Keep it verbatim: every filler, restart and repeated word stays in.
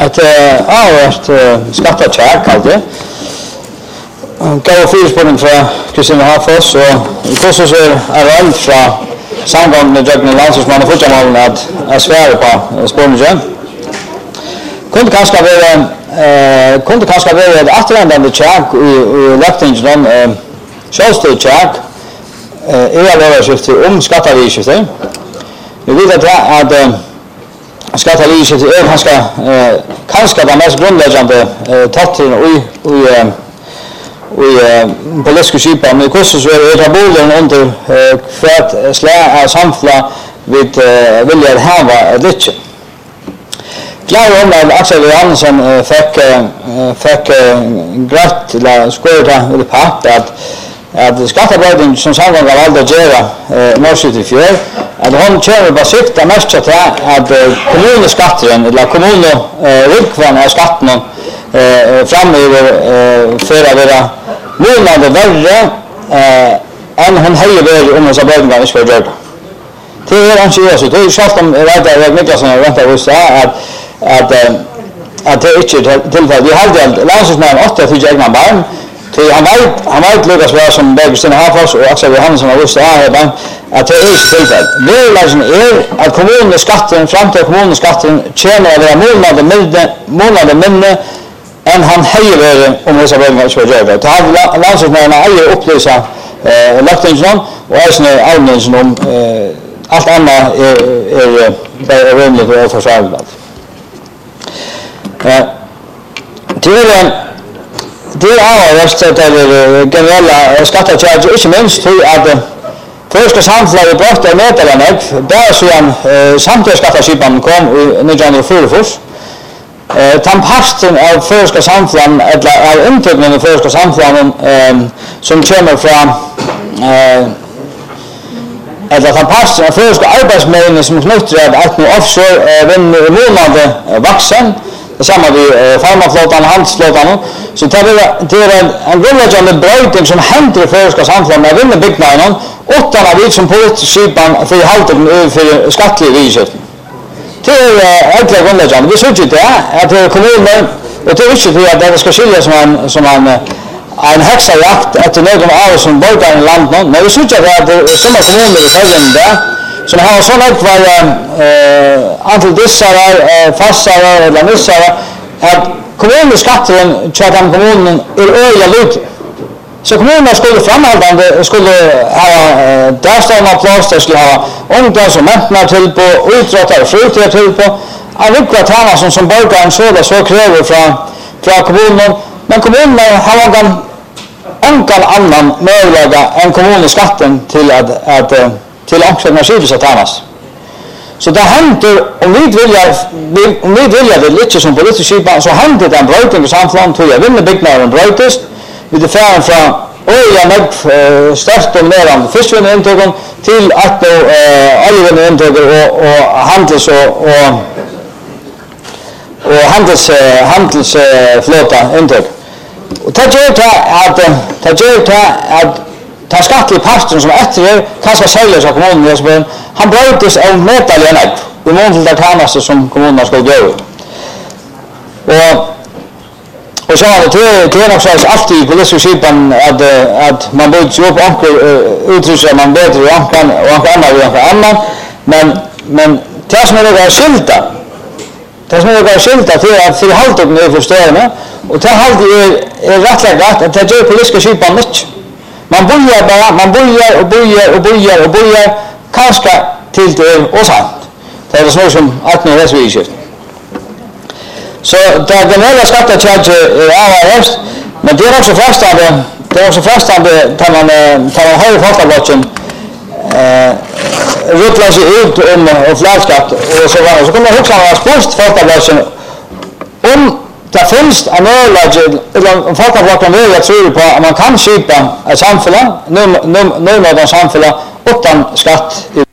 ett avhört skattecheck kallte. Gav fyrspårning från Kristina Hafors och kostar så är allt från samgång med Jögnen landslagsman och fotbollsmålen att är svära på spårningen. Kunde kanske vara eh kunde kanske vara ett återvändande check i Löftingen eh Charles check eh är överskrift om skatteavgifter. Vi vet att att skatteavgifter är ganska eh kanske det mest grundläggande tatten och och och politiska skipan med kostar så är det bollen under för att slä samfla vid vilja ha lite. Klar om att Axel Johansson fick fick grätt till skåra eller pakt att att skattebördan som samgång av alla göra norrut i fjör att hon kör bara sikta mest att att kommunskatten eller kommunen rikvan av skatten framöver för att vara månader värre än hon höjer om oss bördan inte för göra. Det är han säger så det är självt om rädda jag mycket som jag väntar hos att att att det inte tillfälle vi hade landsmännen åtta till egna barn till han vet han vet Lucas var som Bergsten Hafors och Axel Johansson har just här att det är tillfälle. Det lägen är att kommunens skatten fram till kommunens skatten tjänar vara månader mindre månader mindre än han höjer om dessa början ska göra. Det har landsmännen äger upplysa eh Löftingen och Ösne Almens om allt annat är är rimligt och försvarligt. Eh det är det är just att det generella skatteavgifter inte minst för att första samfället brott är medarna där så en samtidigt skatteskipan kom i nittonhundrafyrtiofyra. Eh tampasten av första samfället eller av intäkterna i första samfället som kommer från eh eller tampasten av första arbetsmängden som knyter att nu offshore den månaden vuxen samma vi farmaflottan och handelsflottan så det är det är en grundläggande brötning som händer i förska samhället med vinner byggnaden åtta av vi som politiskipan för halten för skattlig viset. Det är ett grundläggande vi såg det att kommunen och det är inte för att det ska skilja som en som en en häxjakt efter någon av som borgar i landet men vi såg att det som kommuner i Sverige där som har sån här kvar eh antal dissar fastare eller missar att kommunens skatten tjänar kommunen är öliga lut. Så kommunen skulle framhållande skulle ha därstående plats där skulle ha ungdomar som mättnar till på utrottar och frukter till på alla kvartarna som som borgaren så där så kräver från från kommunen men kommunen har en antal annan möjliga än kommunens skatten till att att till omkring skyddas att talas. Så det händer om vi vill om vi vill det lite som politisk skipan så händer det en brötning i samhället till jag vinner byggnaden brötest vid det färden från olja med störst dominerande fiskvinnintögen till att eh oljevinnintöger och och handels och och och handels handelsflota intök. Och det gör det att det gör det att ta skattlig pastor som efter kanske säljer så kommunen men han bröts av metallen i mån till det tjänster som kommunen ska göra. Och och så har det till också alltid politisk skipan att att man borde ju upp och utrustning man bättre och kan och annat och annat men men det som är det skilta det som är det skilta till att för halt och med förstående och det halt är är rätt lätt att det gör politiska skipan mycket. Man bojar bara, man bojar och bojar och bojar och bojar kanske till det och sant. Det är så som att nu är så så det generella skatteavgifter är avhäst men det är också fastande det är också fastande tar man tar man höjer folkavgiften eh rutlar sig ut om och flaskskatt och så vidare så kommer man också ha spost folkavgiften om det finns en överlägg eller folkavgiften vill jag tror på att man kan skipa ett samhälle nu nu nu med samhälle utan skatt i